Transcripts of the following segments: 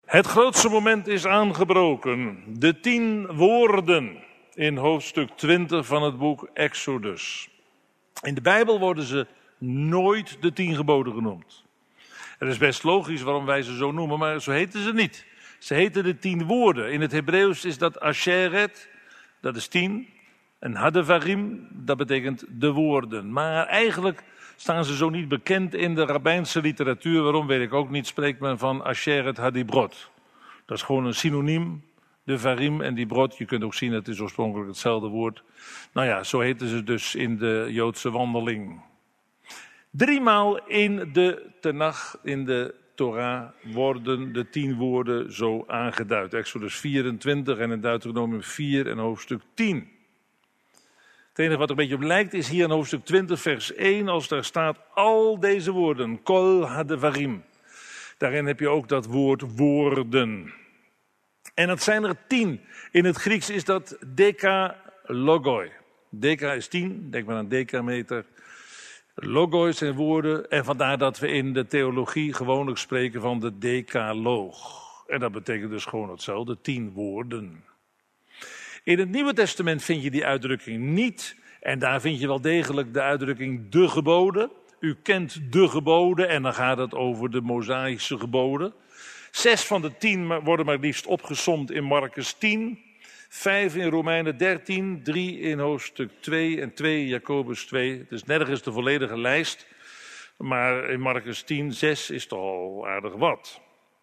Het grootste moment is aangebroken. De 10 woorden in hoofdstuk 20 van het boek Exodus. In de Bijbel worden ze nooit de 10 geboden genoemd. Het is best logisch waarom wij ze zo noemen, maar zo heten ze niet. Ze heten de 10 woorden. In het Hebreeuws is dat asheret, dat is 10. En hadevarim, dat betekent de woorden. Maar eigenlijk staan ze zo niet bekend in de rabbijnse literatuur. Waarom weet ik ook niet, spreekt men van asheret hadibrot. Dat is gewoon een synoniem, de varim en die brot. Je kunt ook zien, het is oorspronkelijk hetzelfde woord. Nou ja, zo heten ze dus in de Joodse wandeling. 3 maal in de Tenach, in de Torah, worden de 10 woorden zo aangeduid. Exodus 24 en in Deuteronomium 4 en hoofdstuk 10. Het enige wat er een beetje op lijkt is hier in hoofdstuk 20 vers 1, als daar staat al deze woorden, kol hadevarim. Daarin heb je ook dat woord woorden. En dat zijn er 10. In het Grieks is dat dekalogoi. Deka is 10, denk maar aan decameter. Logoi zijn woorden en vandaar dat we in de theologie gewoonlijk spreken van de decaloog. En dat betekent dus gewoon hetzelfde, 10 woorden. In het Nieuwe Testament vind je die uitdrukking niet. En daar vind je wel degelijk de uitdrukking de geboden. U kent de geboden en dan gaat het over de Mosaïsche geboden. 6 van de 10 worden maar liefst opgesomd in Marcus 10. 5 in Romeinen 13, 3 in hoofdstuk 2 en 2 in Jacobus 2. Het is nergens de volledige lijst, maar in Marcus 10, 6 is toch al aardig wat.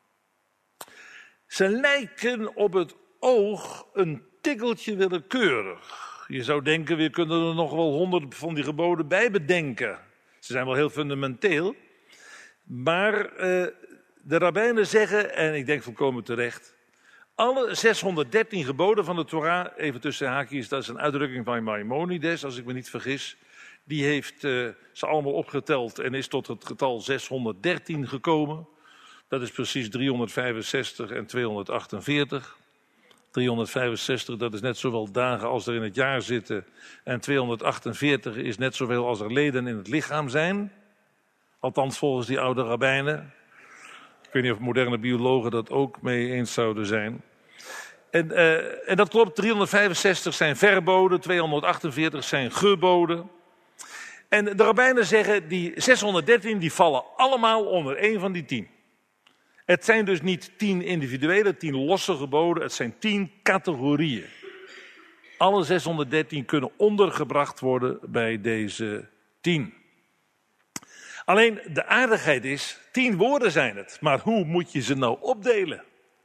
Ze lijken op het oog een tikkeltje willekeurig. Je zou denken, we kunnen er nog wel 100 van die geboden bij bedenken. Ze zijn wel heel fundamenteel. Maar de rabbijnen zeggen, en ik denk volkomen terecht, alle 613 geboden van de Torah, even tussen haakjes, dat is een uitdrukking van Maimonides, als ik me niet vergis. Die heeft ze allemaal opgeteld en is tot het getal 613 gekomen. Dat is precies 365 en 248. 365, dat is net zoveel dagen als er in het jaar zitten. En 248 is net zoveel als er leden in het lichaam zijn. Althans volgens die oude rabbijnen. Ik weet niet of moderne biologen dat ook mee eens zouden zijn. En dat klopt, 365 zijn verboden, 248 zijn geboden. En de rabbijnen zeggen, die 613 die vallen allemaal onder één van die 10. Het zijn dus niet 10 individuele, 10 losse geboden, het zijn 10 categorieën. Alle 613 kunnen ondergebracht worden bij deze 10. Alleen de aardigheid is, 10 woorden zijn het, maar hoe moet je ze nou opdelen?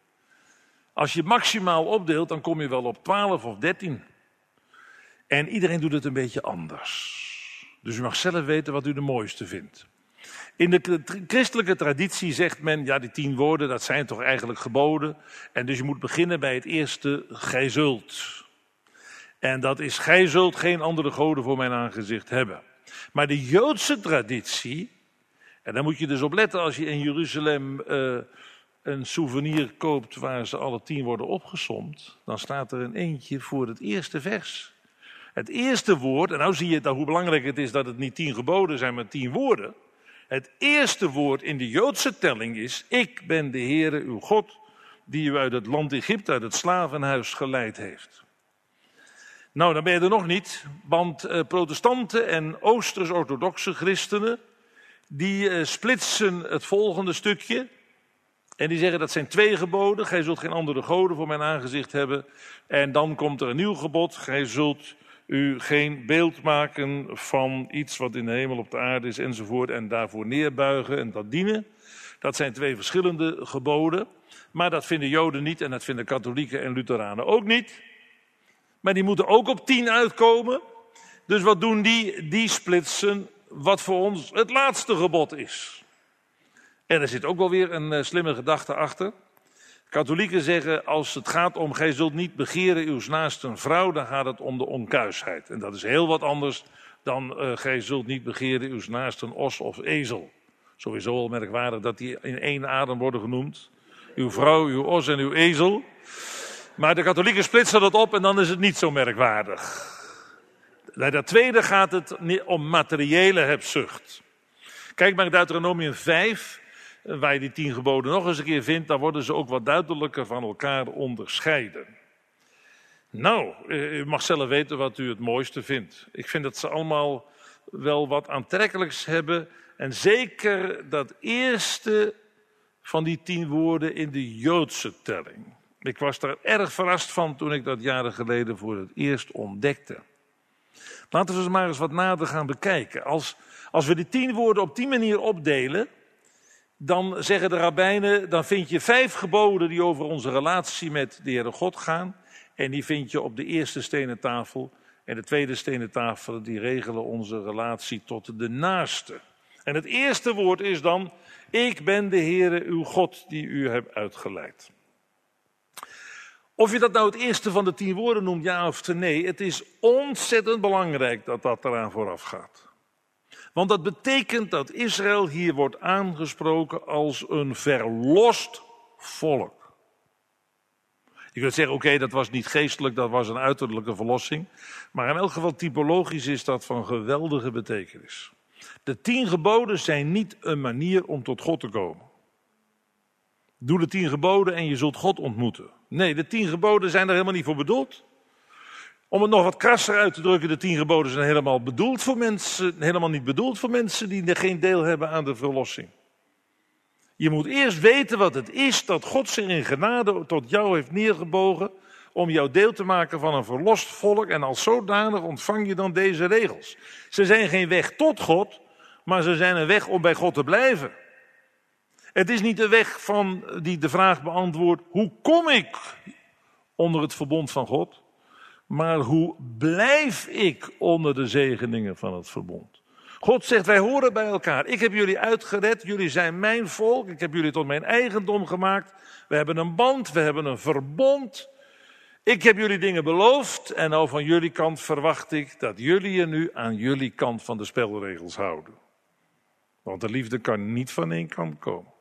Als je maximaal opdeelt, dan kom je wel op 12 of 13. En iedereen doet het een beetje anders. Dus u mag zelf weten wat u de mooiste vindt. In de christelijke traditie zegt men, ja die 10 woorden, dat zijn toch eigenlijk geboden. En dus je moet beginnen bij het eerste, gij zult. En dat is, gij zult geen andere goden voor mijn aangezicht hebben. Maar de Joodse traditie, en daar moet je dus op letten als je in Jeruzalem een souvenir koopt waar ze alle 10 worden opgesomd, dan staat er een eentje voor het eerste vers. Het eerste woord, en nou zie je hoe belangrijk het is dat het niet 10 geboden zijn, maar 10 woorden. Het eerste woord in de Joodse telling is, ik ben de Heere uw God, die u uit het land Egypte, uit het slavenhuis geleid heeft. Nou, dan ben je er nog niet, want protestanten en oosters-orthodoxe christenen, die splitsen het volgende stukje. En die zeggen dat zijn 2 geboden, gij zult geen andere goden voor mijn aangezicht hebben. En dan komt er een nieuw gebod, gij zult u geen beeld maken van iets wat in de hemel, op de aarde is enzovoort. En daarvoor neerbuigen en dat dienen. Dat zijn 2 verschillende geboden. Maar dat vinden Joden niet en dat vinden katholieken en Lutheranen ook niet. Maar die moeten ook op 10 uitkomen. Dus wat doen die? Die splitsen wat voor ons het laatste gebod is. En er zit ook wel weer een slimme gedachte achter. Katholieken zeggen, als het gaat om, gij zult niet begeren uws naasten vrouw, dan gaat het om de onkuisheid. En dat is heel wat anders dan, gij zult niet begeren uws naasten os of ezel. Sowieso al merkwaardig dat die in één adem worden genoemd. Uw vrouw, uw os en uw ezel. Maar de katholieken splitsen dat op en dan is het niet zo merkwaardig. Bij dat tweede gaat het om materiële hebzucht. Kijk maar in Deuteronomium 5. waar je die 10 geboden nog eens een keer vindt, dan worden ze ook wat duidelijker van elkaar onderscheiden. Nou, u mag zelf weten wat u het mooiste vindt. Ik vind dat ze allemaal wel wat aantrekkelijks hebben. En zeker dat eerste van die 10 woorden in de Joodse telling. Ik was daar erg verrast van toen ik dat jaren geleden voor het eerst ontdekte. Laten we ze maar eens wat nader gaan bekijken. Als we die 10 woorden op die manier opdelen, dan zeggen de rabbijnen, dan vind je 5 geboden die over onze relatie met de Heere God gaan. En die vind je op de eerste stenen tafel. En de tweede stenen tafel, die regelen onze relatie tot de naaste. En het eerste woord is dan, ik ben de Heere uw God die u hebt uitgeleid. Of je dat nou het eerste van de 10 woorden noemt, ja of nee, het is ontzettend belangrijk dat dat eraan vooraf gaat. Want dat betekent dat Israël hier wordt aangesproken als een verlost volk. Je kunt zeggen, oké, dat was niet geestelijk, dat was een uiterlijke verlossing. Maar in elk geval typologisch is dat van geweldige betekenis. De 10 geboden zijn niet een manier om tot God te komen. Doe de 10 geboden en je zult God ontmoeten. Nee, de 10 geboden zijn er helemaal niet voor bedoeld. Om het nog wat krasser uit te drukken, de 10 geboden zijn helemaal niet bedoeld voor mensen die geen deel hebben aan de verlossing. Je moet eerst weten wat het is dat God zich in genade tot jou heeft neergebogen om jou deel te maken van een verlost volk. En als zodanig ontvang je dan deze regels. Ze zijn geen weg tot God, maar ze zijn een weg om bij God te blijven. Het is niet de weg die de vraag beantwoordt, hoe kom ik onder het verbond van God? Maar hoe blijf ik onder de zegeningen van het verbond? God zegt, wij horen bij elkaar. Ik heb jullie uitgered, jullie zijn mijn volk. Ik heb jullie tot mijn eigendom gemaakt. We hebben een band, we hebben een verbond. Ik heb jullie dingen beloofd en nou van jullie kant verwacht ik dat jullie je nu aan jullie kant van de spelregels houden. Want de liefde kan niet van één kant komen.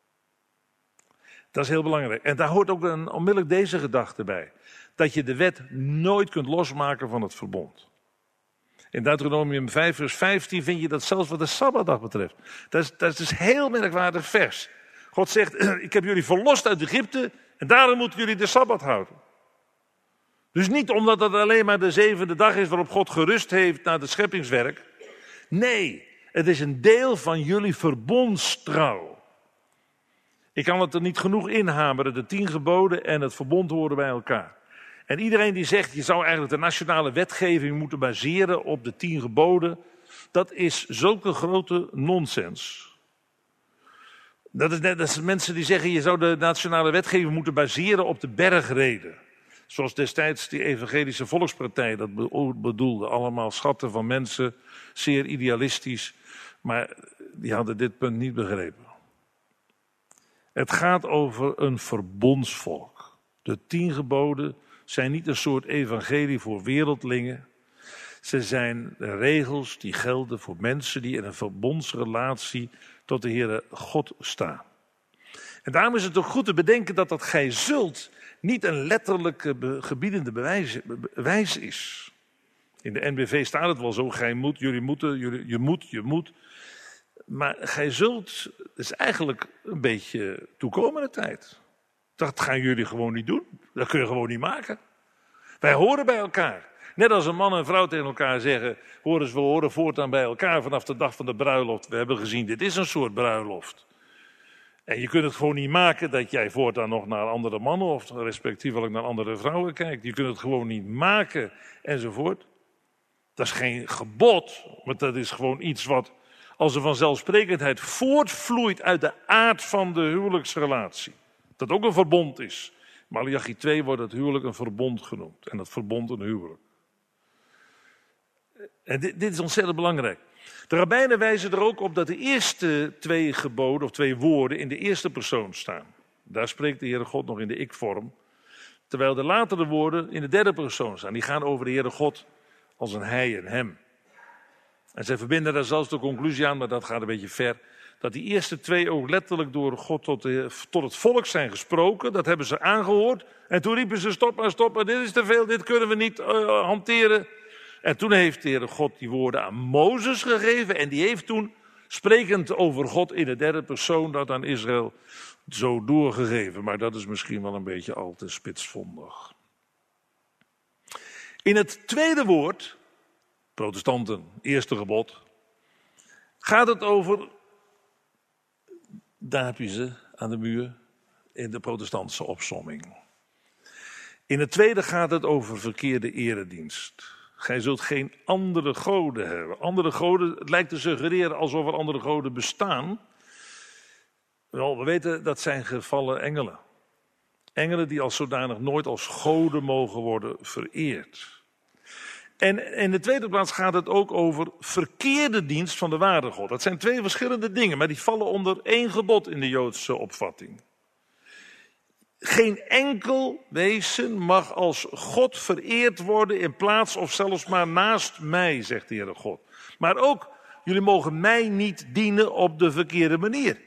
Dat is heel belangrijk. En daar hoort ook onmiddellijk deze gedachte bij. Dat je de wet nooit kunt losmaken van het verbond. In Deuteronomium 5 vers 15 vind je dat zelfs wat de Sabbatdag betreft. Dat is dus een heel merkwaardig vers. God zegt, ik heb jullie verlost uit Egypte en daarom moeten jullie de Sabbat houden. Dus niet omdat het alleen maar de 7e dag is waarop God gerust heeft na het scheppingswerk. Nee, het is een deel van jullie verbondstrouw. Ik kan het er niet genoeg inhameren, de 10 geboden en het verbond horen bij elkaar. En iedereen die zegt, je zou eigenlijk de nationale wetgeving moeten baseren op de 10 geboden, dat is zulke grote nonsens. Dat is net als mensen die zeggen, je zou de nationale wetgeving moeten baseren op de bergreden. Zoals destijds die evangelische volkspartij dat bedoelde. Allemaal schatten van mensen, zeer idealistisch. Maar die hadden dit punt niet begrepen. Het gaat over een verbondsvolk. De 10 geboden zijn niet een soort evangelie voor wereldlingen. Ze zijn de regels die gelden voor mensen die in een verbondsrelatie tot de Heere God staan. En daarom is het ook goed te bedenken dat gij zult niet een letterlijke gebiedende wijs is. In de NBV staat het wel zo, gij moet, jullie moeten, je moet. Maar gij zult, is eigenlijk een beetje toekomende tijd. Dat gaan jullie gewoon niet doen. Dat kun je gewoon niet maken. Wij horen bij elkaar. Net als een man en vrouw tegen elkaar zeggen, we horen voortaan bij elkaar vanaf de dag van de bruiloft. We hebben gezien, dit is een soort bruiloft. En je kunt het gewoon niet maken dat jij voortaan nog naar andere mannen of respectievelijk naar andere vrouwen kijkt. Je kunt het gewoon niet maken enzovoort. Dat is geen gebod, maar dat is gewoon iets wat als een vanzelfsprekendheid voortvloeit uit de aard van de huwelijksrelatie. Dat ook een verbond is. Maleachi 2 wordt het huwelijk een verbond genoemd en het verbond een huwelijk. En dit is ontzettend belangrijk. De rabbijnen wijzen er ook op dat de eerste 2 geboden of 2 woorden in de eerste persoon staan. Daar spreekt de Heere God nog in de ik-vorm. Terwijl de latere woorden in de 3e persoon staan. Die gaan over de Heere God als een hij en hem. En zij verbinden daar zelfs de conclusie aan, maar dat gaat een beetje ver. Dat die eerste 2 ook letterlijk door God tot het volk zijn gesproken. Dat hebben ze aangehoord. En toen riepen ze stop maar, dit is te veel, dit kunnen we niet hanteren. En toen heeft de Heere God die woorden aan Mozes gegeven. En die heeft toen Sprekend over God in de derde persoon, dat aan Israël zo doorgegeven. Maar dat is misschien wel een beetje al te spitsvondig. In het tweede woord, protestanten, eerste gebod, gaat het over, daar heb je ze aan de muur, in de protestantse opsomming. In het tweede gaat het over verkeerde eredienst. Gij zult geen andere goden hebben. Andere goden, het lijkt te suggereren alsof er andere goden bestaan. Wel, we weten dat zijn gevallen engelen. Engelen die als zodanig nooit als goden mogen worden vereerd. En in de tweede plaats gaat het ook over verkeerde dienst van de ware God. Dat zijn twee verschillende dingen, maar die vallen onder één gebod in de Joodse opvatting. Geen enkel wezen mag als God vereerd worden in plaats of zelfs maar naast mij, zegt de Heere God. Maar ook, jullie mogen mij niet dienen op de verkeerde manier.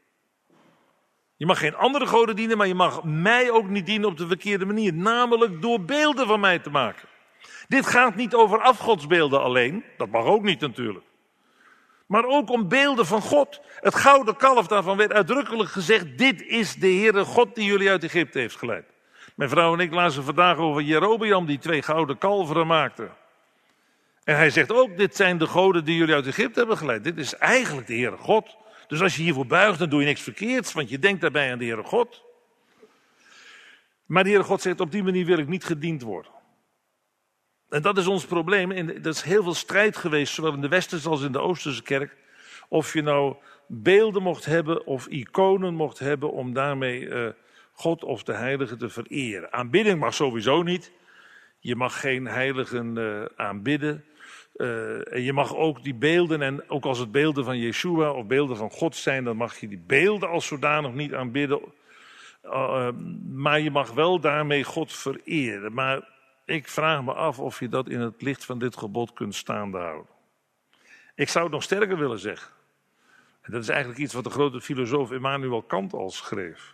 Je mag geen andere goden dienen, maar je mag mij ook niet dienen op de verkeerde manier. Namelijk door beelden van mij te maken. Dit gaat niet over afgodsbeelden alleen, dat mag ook niet natuurlijk. Maar ook om beelden van God. Het gouden kalf, daarvan werd uitdrukkelijk gezegd, dit is de Heere God die jullie uit Egypte heeft geleid. Mijn vrouw en ik lazen vandaag over Jerobeam die 2 gouden kalveren maakte. En hij zegt ook, dit zijn de goden die jullie uit Egypte hebben geleid. Dit is eigenlijk de Heere God. Dus als je hiervoor buigt, dan doe je niks verkeerds, want je denkt daarbij aan de Heere God. Maar de Heere God zegt, op die manier wil ik niet gediend worden. En dat is ons probleem. En er is heel veel strijd geweest, zowel in de Westerse als in de Oosterse kerk. Of je nou beelden mocht hebben of iconen mocht hebben om daarmee God of de heilige te vereren. Aanbidding mag sowieso niet. Je mag geen heiligen aanbidden. En je mag ook die beelden, en ook als het beelden van Yeshua of beelden van God zijn, dan mag je die beelden als zodanig niet aanbidden. Maar je mag wel daarmee God vereren. Maar ik vraag me af of je dat in het licht van dit gebod kunt staande houden. Ik zou het nog sterker willen zeggen. En dat is eigenlijk iets wat de grote filosoof Immanuel Kant al schreef.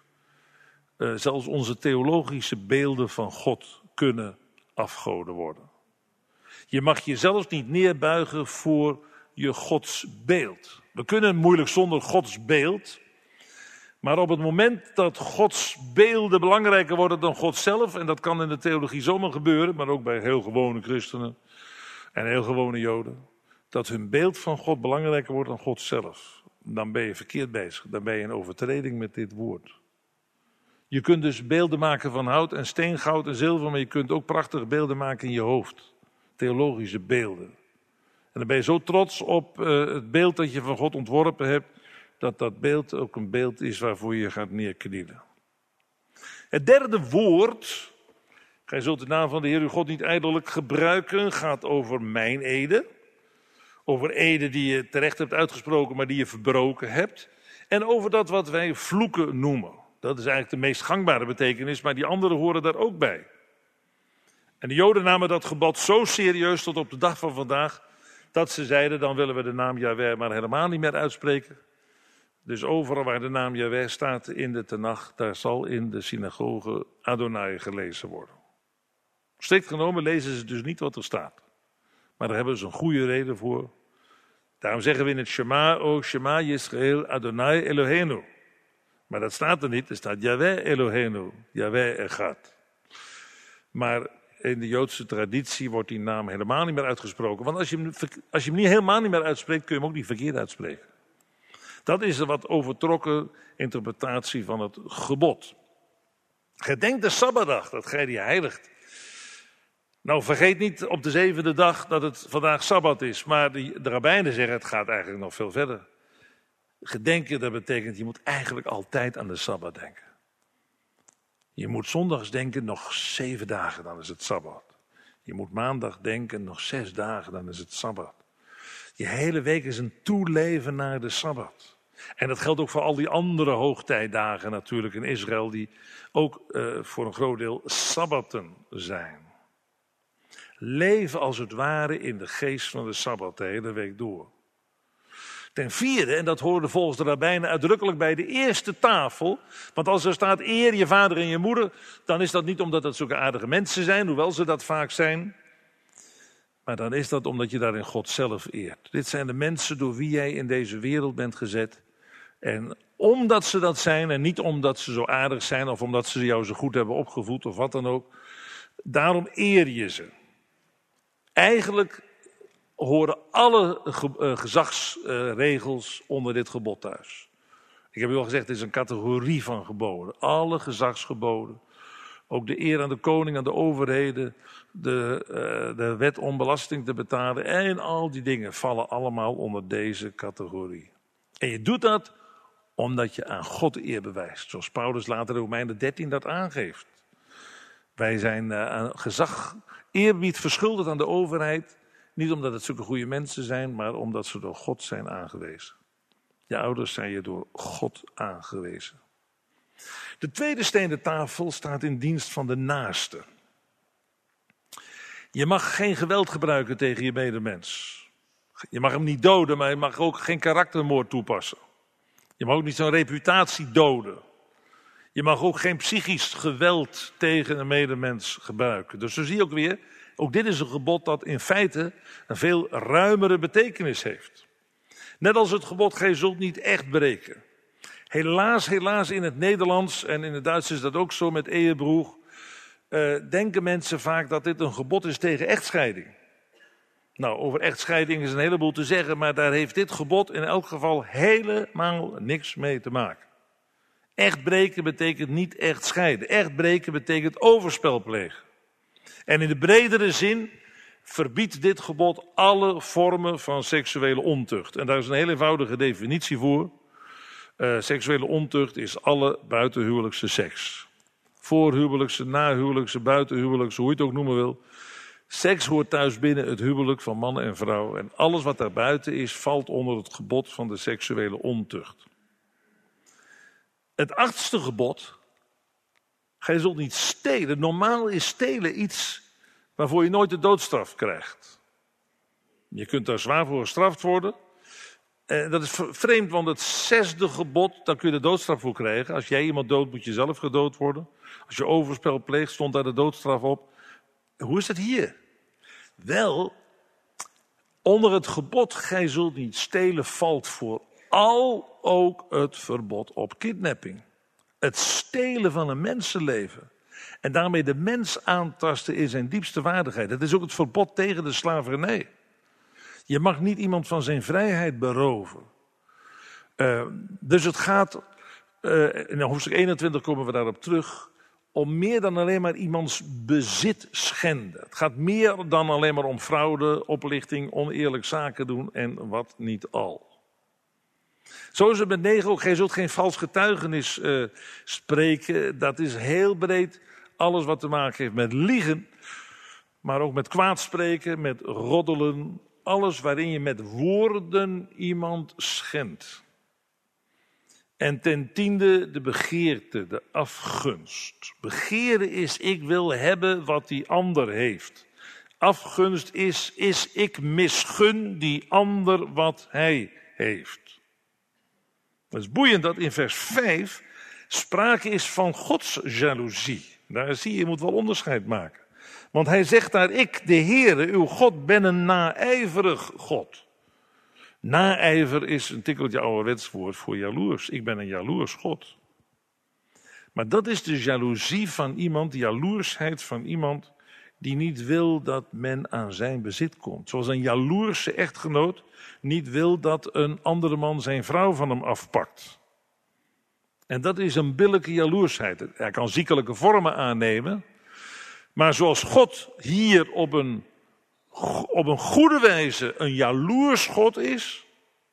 Zelfs onze theologische beelden van God kunnen afgoden worden. Je mag je zelfs niet neerbuigen voor je godsbeeld. We kunnen moeilijk zonder godsbeeld. Maar op het moment dat Gods beelden belangrijker worden dan God zelf, en dat kan in de theologie zomaar gebeuren, maar ook bij heel gewone christenen en heel gewone Joden, dat hun beeld van God belangrijker wordt dan God zelf, dan ben je verkeerd bezig. Dan ben je in overtreding met dit woord. Je kunt dus beelden maken van hout en steen, goud en zilver, maar je kunt ook prachtige beelden maken in je hoofd. Theologische beelden. En dan ben je zo trots op het beeld dat je van God ontworpen hebt, dat dat beeld ook een beeld is waarvoor je gaat neerknielen. Het derde woord, gij zult de naam van de Heer uw God niet ijdelijk gebruiken, gaat over mijn ede. Over ede die je terecht hebt uitgesproken, maar die je verbroken hebt. En over dat wat wij vloeken noemen. Dat is eigenlijk de meest gangbare betekenis, maar die anderen horen daar ook bij. En de Joden namen dat gebod zo serieus tot op de dag van vandaag, dat ze zeiden, dan willen we de naam Jahweh maar helemaal niet meer uitspreken. Dus overal waar de naam Jahweh staat in de Tenach, daar zal in de synagoge Adonai gelezen worden. Strikt genomen lezen ze dus niet wat er staat. Maar daar hebben ze een goede reden voor. Daarom zeggen we in het Shema, O Shema Yisrael Adonai Eloheinu. Maar dat staat er niet, er staat Jahweh Eloheinu, Jahweh Echad. Maar in de Joodse traditie wordt die naam helemaal niet meer uitgesproken. Want als je hem niet helemaal niet meer uitspreekt, kun je hem ook niet verkeerd uitspreken. Dat is een wat overtrokken interpretatie van het gebod. Gedenk de Sabbatdag, dat gij die heiligt. Nou, vergeet niet op de 7e dag dat het vandaag Sabbat is. Maar de rabbijnen zeggen, het gaat eigenlijk nog veel verder. Gedenken, dat betekent, je moet eigenlijk altijd aan de Sabbat denken. Je moet zondags denken, nog 7 dagen, dan is het Sabbat. Je moet maandag denken, nog 6 dagen, dan is het Sabbat. Je hele week is een toeleven naar de Sabbat. En dat geldt ook voor al die andere hoogtijdagen natuurlijk in Israël, die ook voor een groot deel Sabbatten zijn. Leven als het ware in de geest van de Sabbat de hele week door. Ten vierde, en dat hoorde volgens de rabbijnen uitdrukkelijk bij de eerste tafel. Want als er staat eer je vader en je moeder, dan is dat niet omdat dat zulke aardige mensen zijn, hoewel ze dat vaak zijn. Maar dan is dat omdat je daarin God zelf eert. Dit zijn de mensen door wie jij in deze wereld bent gezet. En omdat ze dat zijn en niet omdat ze zo aardig zijn of omdat ze jou zo goed hebben opgevoed of wat dan ook. Daarom eer je ze. Eigenlijk horen alle gezagsregels onder dit gebod thuis. Ik heb u al gezegd, het is een categorie van geboden. Alle gezagsgeboden. Ook de eer aan de koning, aan de overheden, de wet om belasting te betalen en al die dingen vallen allemaal onder deze categorie. En je doet dat omdat je aan God eer bewijst, zoals Paulus later in Romeinen 13 dat aangeeft. Wij zijn aan gezag, eerbied verschuldigd aan de overheid, niet omdat het zulke goede mensen zijn, maar omdat ze door God zijn aangewezen. Je ouders zijn je door God aangewezen. De tweede stenen tafel staat in dienst van de naaste. Je mag geen geweld gebruiken tegen je medemens. Je mag hem niet doden, maar je mag ook geen karaktermoord toepassen. Je mag ook niet zijn reputatie doden. Je mag ook geen psychisch geweld tegen een medemens gebruiken. Dus zo zie je ook weer, ook dit is een gebod dat in feite een veel ruimere betekenis heeft. Net als het gebod, gij zult niet echt breken. Helaas in het Nederlands en in het Duits is dat ook zo met Ehebruch. Denken mensen vaak dat dit een gebod is tegen echtscheiding. Nou, over echtscheiding is een heleboel te zeggen, maar daar heeft dit gebod in elk geval helemaal niks mee te maken. Echt breken betekent niet echt scheiden. Echt breken betekent overspel plegen. En in de bredere zin verbiedt dit gebod alle vormen van seksuele ontucht. En daar is een heel eenvoudige definitie voor. Seksuele ontucht is alle buitenhuwelijkse seks. Voorhuwelijkse, nahuwelijkse, buitenhuwelijkse, hoe je het ook noemen wil. Seks hoort thuis binnen het huwelijk van man en vrouw. En alles wat daarbuiten is, valt onder het gebod van de seksuele ontucht. Het 8e gebod, gij zult niet stelen. Normaal is stelen iets waarvoor je nooit de doodstraf krijgt. Je kunt daar zwaar voor gestraft worden. Dat is vreemd, want het 6e gebod, daar kun je de doodstraf voor krijgen. Als jij iemand doodt, moet je zelf gedood worden. Als je overspel pleegt, stond daar de doodstraf op. Hoe is dat hier? Wel, onder het gebod, gij zult niet stelen, valt vooral ook het verbod op kidnapping. Het stelen van een mensenleven. En daarmee de mens aantasten in zijn diepste waardigheid. Het is ook het verbod tegen de slavernij. Je mag niet iemand van zijn vrijheid beroven. Dus het gaat, in hoofdstuk 21 komen we daarop terug, om meer dan alleen maar iemands bezit schenden. Het gaat meer dan alleen maar om fraude, oplichting, oneerlijk zaken doen en wat niet al. Zo is het met 9 ook, gij zult geen vals getuigenis spreken. Dat is heel breed alles wat te maken heeft met liegen, maar ook met kwaadspreken, met roddelen. Alles waarin je met woorden iemand schendt. En ten tiende de begeerte, de afgunst. Begeren is, ik wil hebben wat die ander heeft. Afgunst is ik misgun die ander wat hij heeft. Het is boeiend dat in vers 5 sprake is van Gods jaloezie. Daar zie je, je moet wel onderscheid maken. Want hij zegt daar, ik, de Heere, uw God, ben een naijverig God. Naijver is een tikkeltje ouderwets woord voor jaloers. Ik ben een jaloers God. Maar dat is de jaloezie van iemand, de jaloersheid van iemand die niet wil dat men aan zijn bezit komt. Zoals een jaloerse echtgenoot niet wil dat een andere man zijn vrouw van hem afpakt. En dat is een billijke jaloersheid. Hij kan ziekelijke vormen aannemen. Maar zoals God hier op een goede wijze een jaloers God is,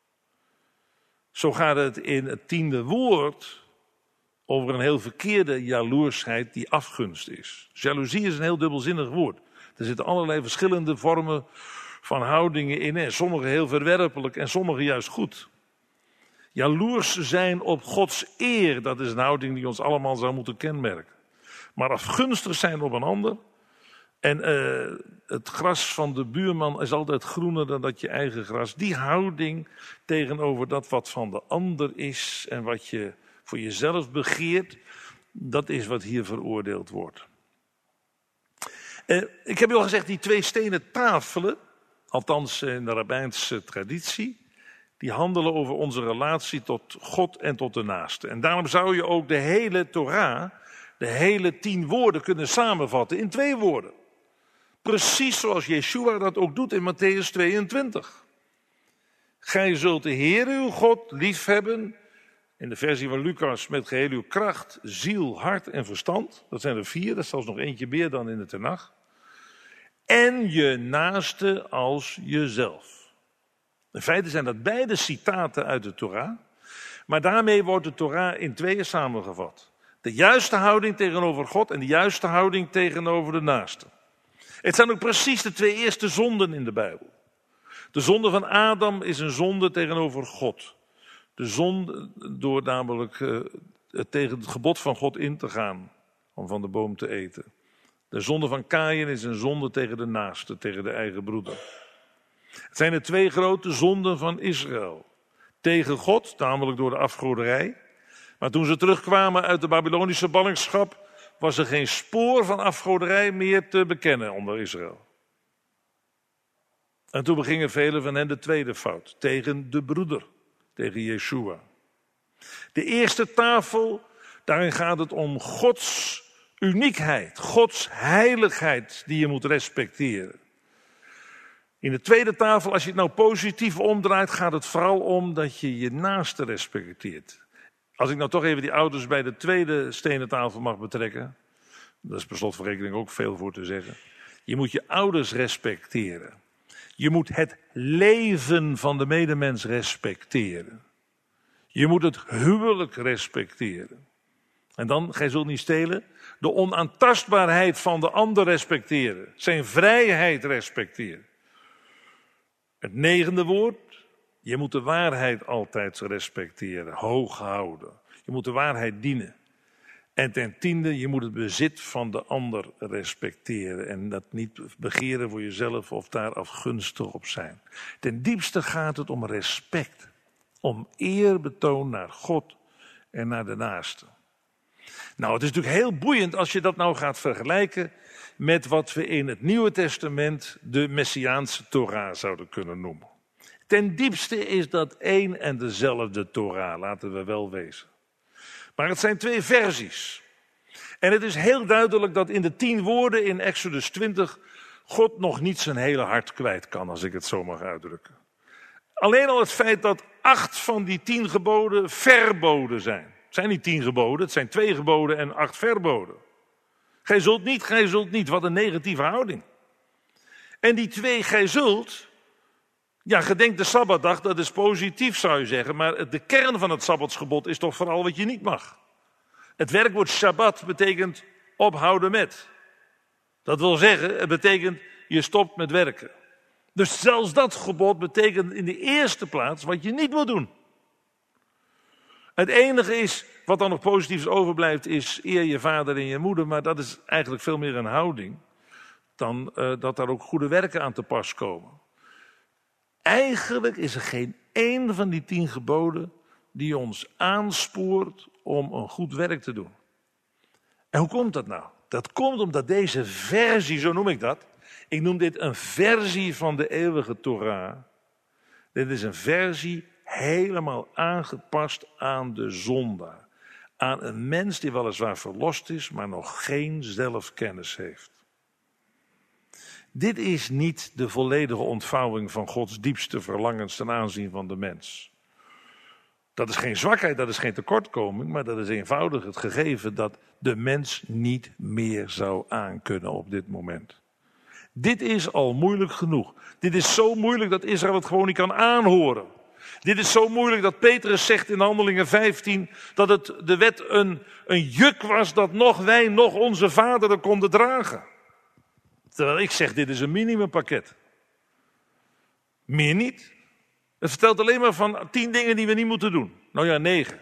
zo gaat het in het 10e woord over een heel verkeerde jaloersheid die afgunst is. Jaloezie is een heel dubbelzinnig woord. Er zitten allerlei verschillende vormen van houdingen in en sommige heel verwerpelijk en sommige juist goed. Jaloers zijn op Gods eer, dat is een houding die ons allemaal zou moeten kenmerken. Maar afgunstig zijn op een ander. En het gras van de buurman is altijd groener dan dat je eigen gras. Die houding tegenover dat wat van de ander is en wat je voor jezelf begeert, dat is wat hier veroordeeld wordt. Ik heb u al gezegd, die 2 stenen tafelen, althans in de rabbijnse traditie, die handelen over onze relatie tot God en tot de naaste. En daarom zou je ook de hele Torah, de hele 10 woorden kunnen samenvatten in 2 woorden. Precies zoals Yeshua dat ook doet in Mattheüs 22. Gij zult de Heer uw God liefhebben, in de versie van Lucas, met geheel uw kracht, ziel, hart en verstand. Dat zijn er 4, dat is zelfs nog eentje meer dan in de Tenach. En je naaste als jezelf. In feite zijn dat beide citaten uit de Torah, maar daarmee wordt de Torah in 2 samengevat. De juiste houding tegenover God en de juiste houding tegenover de naaste. Het zijn ook precies de 2 eerste zonden in de Bijbel. De zonde van Adam is een zonde tegenover God. De zonde door namelijk tegen het gebod van God in te gaan, om van de boom te eten. De zonde van Kaïn is een zonde tegen de naaste, tegen de eigen broeder. Het zijn de 2 grote zonden van Israël. Tegen God, namelijk door de afgoderij. Maar toen ze terugkwamen uit de Babylonische ballingschap, was er geen spoor van afgoderij meer te bekennen onder Israël. En toen begingen velen van hen de tweede fout, tegen de broeder, tegen Yeshua. De eerste tafel, daarin gaat het om Gods uniekheid, Gods heiligheid die je moet respecteren. In de tweede tafel, als je het nou positief omdraait, gaat het vooral om dat je je naaste respecteert. Als ik nou toch even die ouders bij de tweede stenen tafel mag betrekken, dat is per slot van rekening ook veel voor te zeggen. Je moet je ouders respecteren. Je moet het leven van de medemens respecteren. Je moet het huwelijk respecteren. En dan, gij zult niet stelen, de onaantastbaarheid van de ander respecteren. Zijn vrijheid respecteren. Het 9e woord, je moet de waarheid altijd respecteren, hoog houden. Je moet de waarheid dienen. En ten 10e, je moet het bezit van de ander respecteren en dat niet begeren voor jezelf of daar afgunstig op zijn. Ten diepste gaat het om respect, om eerbetoon naar God en naar de naaste. Nou, het is natuurlijk heel boeiend als je dat nou gaat vergelijken met wat we in het Nieuwe Testament de Messiaanse Torah zouden kunnen noemen. Ten diepste is dat één en dezelfde Torah, laten we wel wezen. Maar het zijn 2 versies. En het is heel duidelijk dat in de 10 woorden in Exodus 20 God nog niet zijn hele hart kwijt kan, als ik het zo mag uitdrukken. Alleen al het feit dat 8 van die 10 geboden verboden zijn. Het zijn niet 10 geboden, het zijn 2 geboden en 8 verboden. Gij zult niet, gij zult niet. Wat een negatieve houding. En die 2, gij zult, ja, gedenk de Sabbatdag, dat is positief zou je zeggen, maar de kern van het Sabbatsgebod is toch vooral wat je niet mag. Het werkwoord Shabbat betekent ophouden met. Dat wil zeggen, het betekent je stopt met werken. Dus zelfs dat gebod betekent in de eerste plaats wat je niet moet doen. Het enige is, wat dan nog positiefs overblijft, is eer je vader en je moeder, maar dat is eigenlijk veel meer een houding dan dat daar ook goede werken aan te pas komen. Eigenlijk is er geen één van die 10 geboden die ons aanspoort om een goed werk te doen. En hoe komt dat nou? Dat komt omdat deze versie, zo noem ik dat, ik noem dit een versie van de eeuwige Torah. Dit is een versie helemaal aangepast aan de zondaar. Aan een mens die weliswaar verlost is, maar nog geen zelfkennis heeft. Dit is niet de volledige ontvouwing van Gods diepste verlangens ten aanzien van de mens. Dat is geen zwakheid, dat is geen tekortkoming, maar dat is eenvoudig het gegeven dat de mens niet meer zou aankunnen op dit moment. Dit is al moeilijk genoeg. Dit is zo moeilijk dat Israël het gewoon niet kan aanhoren. Dit is zo moeilijk dat Petrus zegt in Handelingen 15 dat het de wet een juk was dat nog wij, nog onze vaderen konden dragen. Terwijl ik zeg, dit is een minimumpakket. Meer niet. Het vertelt alleen maar van 10 dingen die we niet moeten doen. Nou ja, 9.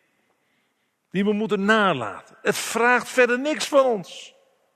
Die we moeten nalaten. Het vraagt verder niks van ons.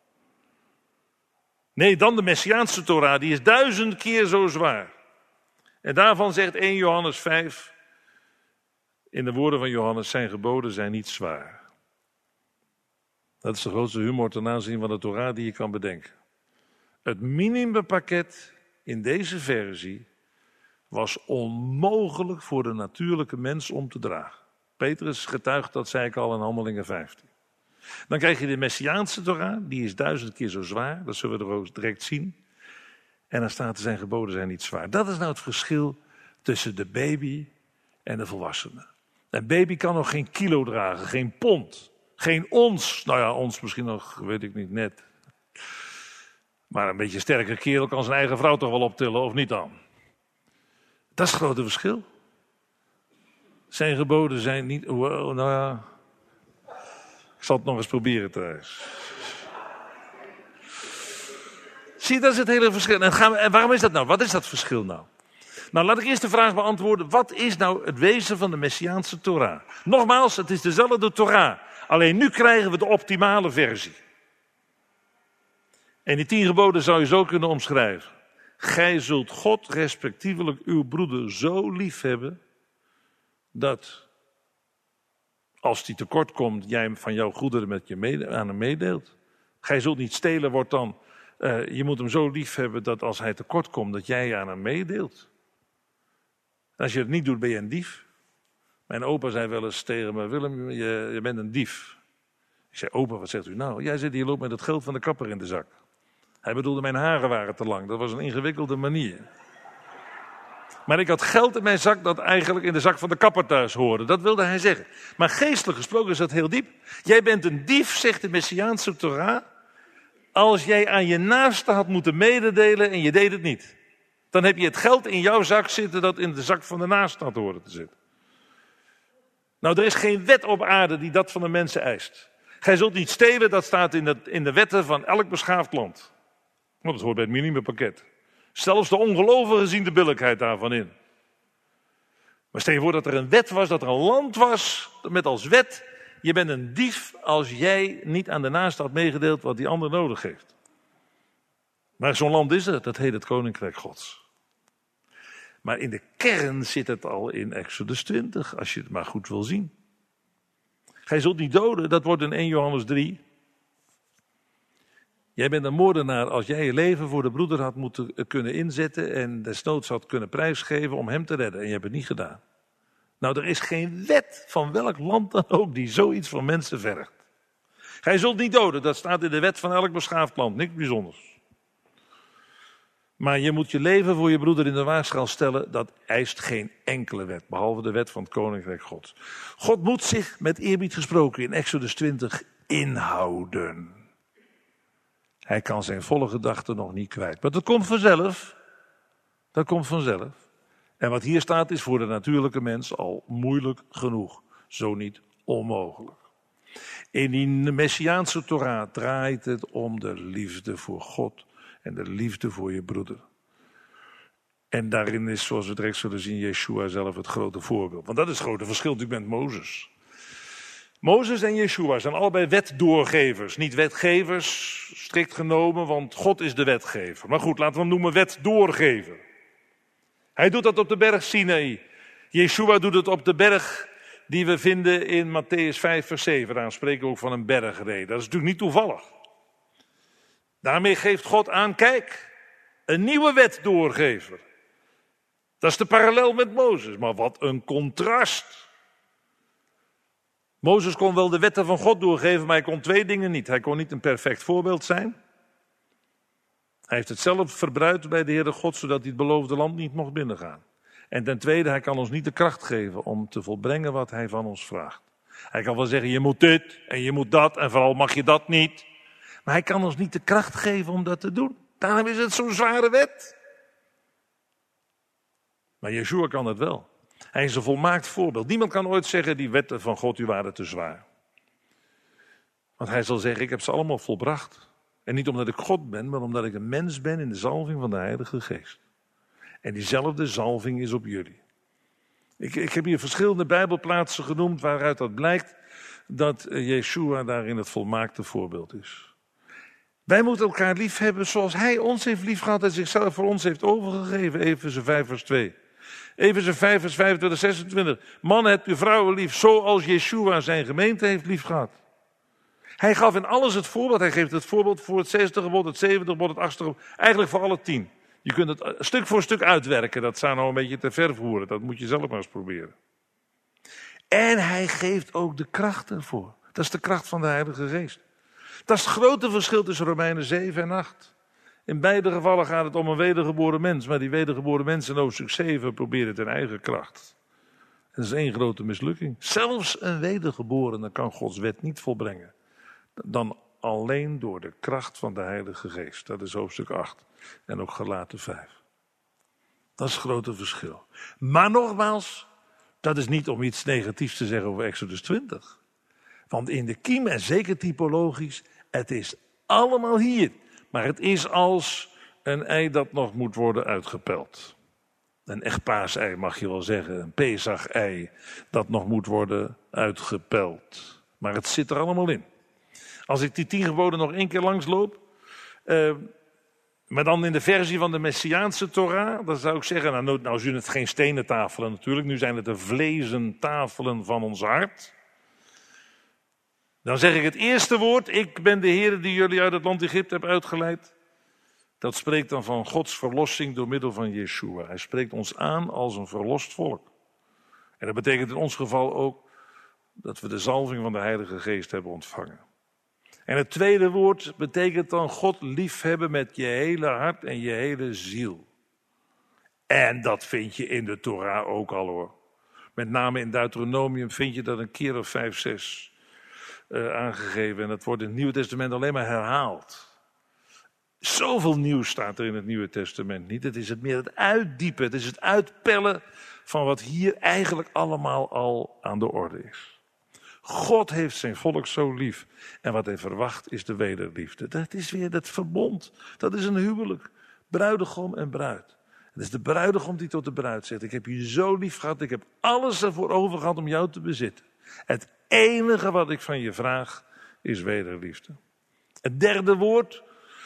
Nee, dan de Messiaanse Torah, die is 1000 keer zo zwaar. En daarvan zegt 1 Johannes 5, in de woorden van Johannes, zijn geboden zijn niet zwaar. Dat is de grootste humor ten aanzien van de Torah die je kan bedenken. Het minimumpakket in deze versie was onmogelijk voor de natuurlijke mens om te dragen. Petrus getuigt, dat zei ik al in Handelingen 15. Dan krijg je de Messiaanse Torah, die is 1000 keer zo zwaar. Dat zullen we er ook direct zien. En dan staat er, zijn geboden zijn niet zwaar. Dat is nou het verschil tussen de baby en de volwassene. Een baby kan nog geen kilo dragen, geen pond, geen ons. Nou ja, ons misschien nog, weet ik niet, net. Maar een beetje sterke kerel kan zijn eigen vrouw toch wel optillen, of niet dan? Dat is het grote verschil. Zijn geboden zijn niet... Wow, nou ja, ik zal het nog eens proberen thuis. Zie je, dat is het hele verschil. En waarom is dat nou? Wat is dat verschil nou? Nou, laat ik eerst de vraag beantwoorden. Wat is nou het wezen van de Messiaanse Torah? Nogmaals, het is dezelfde Torah. Alleen nu krijgen we de optimale versie. En die 10 geboden zou je zo kunnen omschrijven. Gij zult God, respectievelijk uw broeder, zo lief hebben, dat als die tekort komt, jij van jouw goederen aan hem meedeelt. Gij zult niet stelen, wordt dan, je moet hem zo lief hebben dat als hij tekort komt, dat jij aan hem meedeelt. En als je het niet doet, ben je een dief. Mijn opa zei wel eens tegen me, Willem, je bent een dief. Ik zei, opa, wat zegt u nou? Jij zegt, je loopt met het geld van de kapper in de zak. Hij bedoelde, mijn haren waren te lang. Dat was een ingewikkelde manier. Maar ik had geld in mijn zak dat eigenlijk in de zak van de kapper thuis hoorde. Dat wilde hij zeggen. Maar geestelijk gesproken is dat heel diep. Jij bent een dief, zegt de Messiaanse Torah, als jij aan je naaste had moeten mededelen en je deed het niet. Dan heb je het geld in jouw zak zitten dat in de zak van de naaste had horen te zitten. Nou, er is geen wet op aarde die dat van de mensen eist. Gij zult niet stelen, dat staat in de wetten van elk beschaafd land. Want dat hoort bij het minimumpakket. Zelfs de ongelovigen zien de billijkheid daarvan in. Maar stel je voor dat er een wet was, dat er een land was met als wet, je bent een dief als jij niet aan de naaste had meegedeeld wat die ander nodig heeft. Maar zo'n land is het, dat heet het Koninkrijk Gods. Maar in de kern zit het al in Exodus 20, als je het maar goed wil zien. Gij zult niet doden, dat wordt in 1 Johannes 3. Jij bent een moordenaar als jij je leven voor de broeder had moeten kunnen inzetten en desnoods had kunnen prijsgeven om hem te redden. En je hebt het niet gedaan. Nou, er is geen wet van welk land dan ook die zoiets van mensen vergt. Gij zult niet doden, dat staat in de wet van elk beschaafd land, niks bijzonders. Maar je moet je leven voor je broeder in de waagschaal stellen, dat eist geen enkele wet, behalve de wet van het Koninkrijk Gods. God moet zich, met eerbied gesproken, in Exodus 20 inhouden. Hij kan zijn volle gedachten nog niet kwijt. Maar dat komt vanzelf. Dat komt vanzelf. En wat hier staat is voor de natuurlijke mens al moeilijk genoeg. Zo niet onmogelijk. In die Messiaanse Torah draait het om de liefde voor God en de liefde voor je broeder. En daarin is, zoals we direct zullen zien, Yeshua zelf het grote voorbeeld. Want dat is het grote verschil natuurlijk met Mozes. Mozes en Yeshua zijn allebei wetdoorgevers. Niet wetgevers, strikt genomen, want God is de wetgever. Maar goed, laten we hem noemen wetdoorgever. Hij doet dat op de berg Sinaï. Yeshua doet het op de berg die we vinden in Matthäus 5 vers 7. Daar spreken we ook van een bergreden. Dat is natuurlijk niet toevallig. Daarmee geeft God aan, kijk, een nieuwe wetdoorgever. Dat is de parallel met Mozes. Maar wat een contrast. Mozes kon wel de wetten van God doorgeven, maar hij kon 2 dingen niet. Hij kon niet een perfect voorbeeld zijn. Hij heeft het zelf verbruikt bij de Heere God, zodat hij het beloofde land niet mocht binnengaan. En ten tweede, hij kan ons niet de kracht geven om te volbrengen wat hij van ons vraagt. Hij kan wel zeggen, je moet dit en je moet dat en vooral mag je dat niet. Maar hij kan ons niet de kracht geven om dat te doen. Daarom is het zo'n zware wet. Maar Yeshua kan het wel. Hij is een volmaakt voorbeeld. Niemand kan ooit zeggen, die wetten van God, die waren te zwaar. Want hij zal zeggen, ik heb ze allemaal volbracht. En niet omdat ik God ben, maar omdat ik een mens ben in de zalving van de Heilige Geest. En diezelfde zalving is op jullie. Ik heb hier verschillende Bijbelplaatsen genoemd waaruit dat blijkt dat Yeshua daarin het volmaakte voorbeeld is. Wij moeten elkaar lief hebben zoals hij ons heeft liefgehad en zichzelf voor ons heeft overgegeven. Efeze 5 vers 2. Efeze 5 vers 25, 26. Mannen, hebt uw vrouwen lief zoals Yeshua zijn gemeente heeft liefgehad. Hij gaf in alles het voorbeeld. Hij geeft het voorbeeld voor het 6e gebod, het 7e gebod, het 8e gebod. Eigenlijk voor alle 10. Je kunt het stuk voor stuk uitwerken. Dat zou nou een beetje te ver voeren. Dat moet je zelf maar eens proberen. En hij geeft ook de kracht ervoor. Dat is de kracht van de Heilige Geest. Dat is het grote verschil tussen Romeinen 7 en 8. In beide gevallen gaat het om een wedergeboren mens. Maar die wedergeboren mensen in hoofdstuk 7 proberen het in eigen kracht. En dat is één grote mislukking. Zelfs een wedergeborene kan Gods wet niet volbrengen. Dan alleen door de kracht van de Heilige Geest. Dat is hoofdstuk 8. En ook Galaten 5. Dat is het grote verschil. Maar nogmaals, dat is niet om iets negatiefs te zeggen over Exodus 20. Want in de kiem, en zeker typologisch, het is allemaal hier. Maar het is als een ei dat nog moet worden uitgepeld. Een echt paasei mag je wel zeggen. Een Pesach-ei dat nog moet worden uitgepeld. Maar het zit er allemaal in. Als ik die 10 geboden nog 1 keer langsloop, maar dan in de versie van de Messiaanse Torah, dan zou ik zeggen, nou zijn het geen stenen tafelen natuurlijk, nu zijn het de vlezen tafelen van ons hart. Dan zeg ik het eerste woord, ik ben de Heer die jullie uit het land Egypte heb uitgeleid. Dat spreekt dan van Gods verlossing door middel van Yeshua. Hij spreekt ons aan als een verlost volk. En dat betekent in ons geval ook dat we de zalving van de Heilige Geest hebben ontvangen. En het tweede woord betekent dan God liefhebben met je hele hart en je hele ziel. En dat vind je in de Torah ook al hoor. Met name in Deuteronomium vind je dat een keer of 5, 6 aangegeven. En dat wordt in het Nieuwe Testament alleen maar herhaald. Zoveel nieuws staat er in het Nieuwe Testament niet. Het is het meer het uitdiepen, het is het uitpellen van wat hier eigenlijk allemaal al aan de orde is. God heeft zijn volk zo lief. En wat hij verwacht is de wederliefde. Dat is weer dat verbond. Dat is een huwelijk. Bruidegom en bruid. Het is de bruidegom die tot de bruid zegt. Ik heb je zo lief gehad. Ik heb alles ervoor over gehad om jou te bezitten. Het enige wat ik van je vraag is wederliefde. Het derde woord.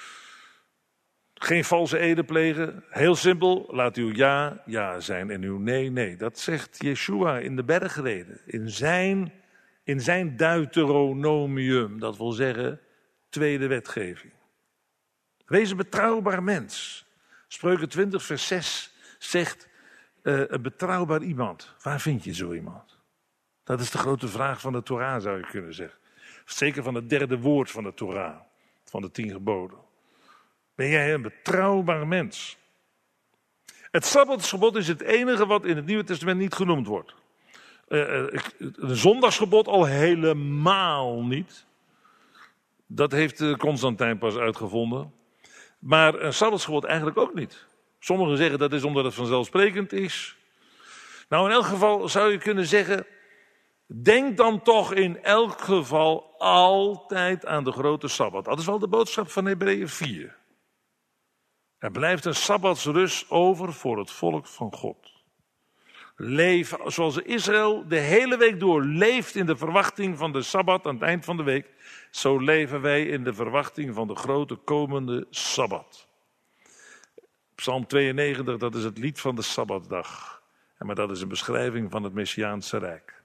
Geen valse ede plegen. Heel simpel. Laat uw ja, ja zijn en uw nee, nee. Dat zegt Yeshua in de bergreden. In zijn Deuteronomium, dat wil zeggen tweede wetgeving. Wees een betrouwbaar mens. Spreuken 20 vers 6 zegt een betrouwbaar iemand. Waar vind je zo iemand? Dat is de grote vraag van de Torah zou je kunnen zeggen. Zeker van het derde woord van de Torah, van de 10 geboden. Ben jij een betrouwbaar mens? Het Sabbatsgebod is het enige wat in het Nieuwe Testament niet genoemd wordt. Een zondagsgebod al helemaal niet. Dat heeft Constantijn pas uitgevonden. Maar een sabbatsgebod eigenlijk ook niet. Sommigen zeggen dat is omdat het vanzelfsprekend is. Nou, in elk geval zou je kunnen zeggen, denk dan toch in elk geval altijd aan de grote Sabbat. Dat is wel de boodschap van Hebreeën 4. Er blijft een sabbatsrust over voor het volk van God. Leef zoals Israël de hele week door leeft in de verwachting van de Sabbat aan het eind van de week. Zo leven wij in de verwachting van de grote komende Sabbat. Psalm 92, dat is het lied van de Sabbatdag. Maar dat is een beschrijving van het Messiaanse Rijk.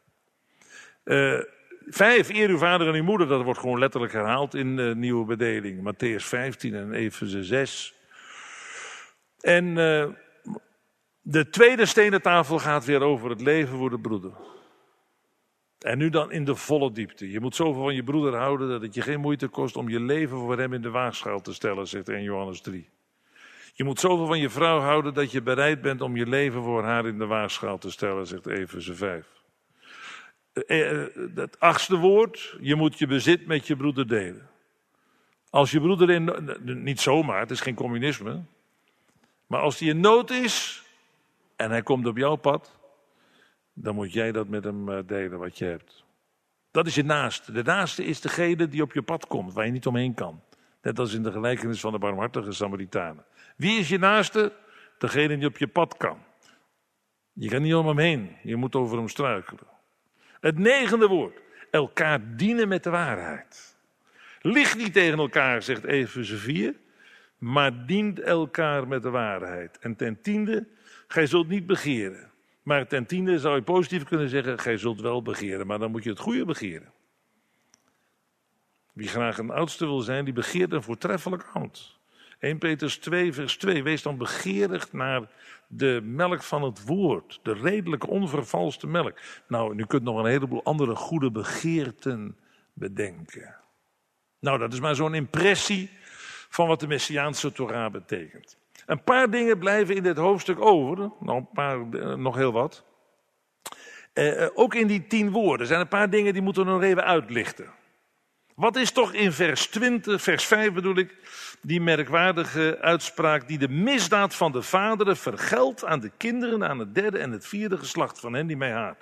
5, eer uw vader en uw moeder, dat wordt gewoon letterlijk herhaald in de nieuwe bedeling. Matthäus 15 en Efeze 6. En de tweede stenen tafel gaat weer over het leven voor de broeder. En nu dan in de volle diepte. Je moet zoveel van je broeder houden dat het je geen moeite kost om je leven voor hem in de waagschaal te stellen, zegt 1 Johannes 3. Je moet zoveel van je vrouw houden dat je bereid bent om je leven voor haar in de waagschaal te stellen, zegt Efeze 5. Het 8e woord, je moet je bezit met je broeder delen. Als je broeder niet zomaar, het is geen communisme. Maar als hij in nood is en hij komt op jouw pad, dan moet jij dat met hem delen wat je hebt. Dat is je naaste. De naaste is degene die op je pad komt, waar je niet omheen kan. Net als in de gelijkenis van de barmhartige Samaritanen. Wie is je naaste? Degene die op je pad kan. Je kan niet om hem heen, je moet over hem struikelen. Het 9e woord, elkaar dienen met de waarheid. Lieg niet tegen elkaar, zegt Efeze 4, maar dient elkaar met de waarheid. En ten tiende, gij zult niet begeren. Maar ten tiende zou je positief kunnen zeggen, gij zult wel begeren, maar dan moet je het goede begeren. Wie graag een oudste wil zijn, die begeert een voortreffelijk ambt. 1 Petrus 2 vers 2. Wees dan begeerig naar de melk van het woord. De redelijke, onvervalste melk. Nou, en u kunt nog een heleboel andere goede begeerten bedenken. Nou, dat is maar zo'n impressie van wat de Messiaanse Torah betekent. Een paar dingen blijven in dit hoofdstuk over. Nou, nog heel wat. Ook in die 10 woorden zijn een paar dingen die moeten we nog even uitlichten. Wat is toch in vers 5 bedoel ik, die merkwaardige uitspraak die de misdaad van de vaderen vergeldt aan de kinderen, aan het 3e en het 4e geslacht van hen die mij haat.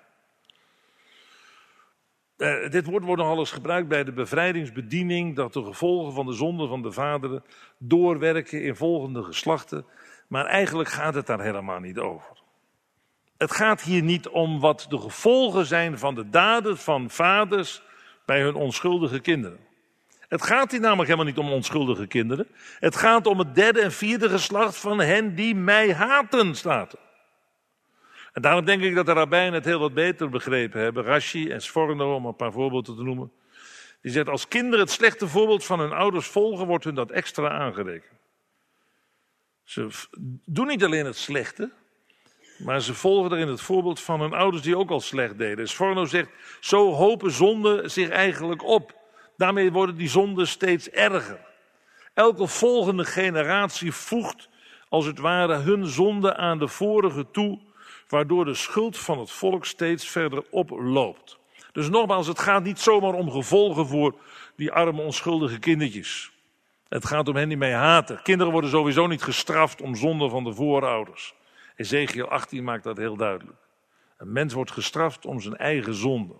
Dit woord wordt nogal eens gebruikt bij de bevrijdingsbediening, dat de gevolgen van de zonde van de vaderen doorwerken in volgende geslachten. Maar eigenlijk gaat het daar helemaal niet over. Het gaat hier niet om wat de gevolgen zijn van de daden van vaders bij hun onschuldige kinderen. Het gaat hier namelijk helemaal niet om onschuldige kinderen. Het gaat om het 3e en 4e geslacht van hen die mij haten, staat er. En daarom denk ik dat de rabbijnen het heel wat beter begrepen hebben. Rashi en Sforno, om een paar voorbeelden te noemen. Die zegt, als kinderen het slechte voorbeeld van hun ouders volgen, wordt hun dat extra aangerekend. Ze doen niet alleen het slechte, maar ze volgen erin het voorbeeld van hun ouders die ook al slecht deden. Sforno zegt, zo hopen zonden zich eigenlijk op. Daarmee worden die zonden steeds erger. Elke volgende generatie voegt als het ware hun zonde aan de vorige toe, waardoor de schuld van het volk steeds verder oploopt. Dus nogmaals, het gaat niet zomaar om gevolgen voor die arme onschuldige kindertjes. Het gaat om hen die mij haten. Kinderen worden sowieso niet gestraft om zonden van de voorouders. Ezekiel 18 maakt dat heel duidelijk. Een mens wordt gestraft om zijn eigen zonde.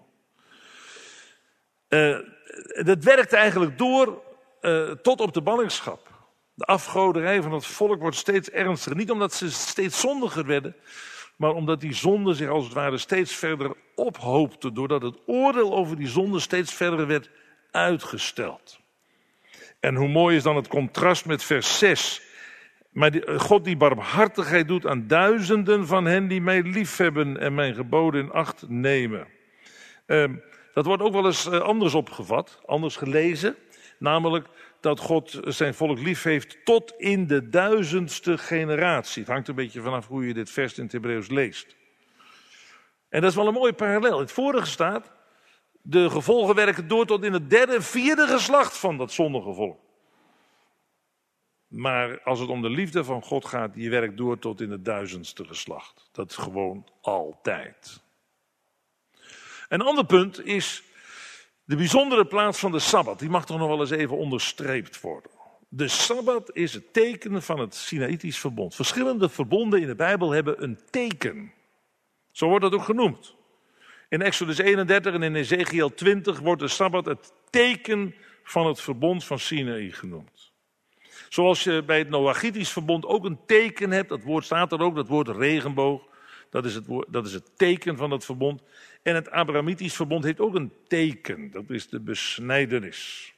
Dat werkt eigenlijk door tot op de ballingschap. De afgoderij van het volk wordt steeds ernstiger. Niet omdat ze steeds zondiger werden, maar omdat die zonde zich als het ware steeds verder ophoopte, doordat het oordeel over die zonde steeds verder werd uitgesteld. En hoe mooi is dan het contrast met vers 6. Maar God die barmhartigheid doet aan duizenden van hen die mij liefhebben en mijn geboden in acht nemen. Dat wordt ook wel eens anders opgevat, anders gelezen. Namelijk dat God zijn volk lief heeft tot in de 1000ste generatie. Het hangt een beetje vanaf hoe je dit vers in het Hebreeuws leest. En dat is wel een mooie parallel. In het vorige staat, de gevolgen werken door tot in het 3e en 4e geslacht van dat zondige volk. Maar als het om de liefde van God gaat, die werkt door tot in het 1000ste geslacht. Dat is gewoon altijd. Een ander punt is de bijzondere plaats van de Sabbat. Die mag toch nog wel eens even onderstreept worden. De Sabbat is het teken van het Sinaïtisch verbond. Verschillende verbonden in de Bijbel hebben een teken. Zo wordt dat ook genoemd. In Exodus 31 en in Ezekiel 20 wordt de Sabbat het teken van het verbond van Sinaï genoemd. Zoals je bij het Noachitisch verbond ook een teken hebt, dat woord staat er ook, dat woord regenboog, dat is het teken van het verbond. En het Abrahamitisch verbond heeft ook een teken, dat is de besnijdenis.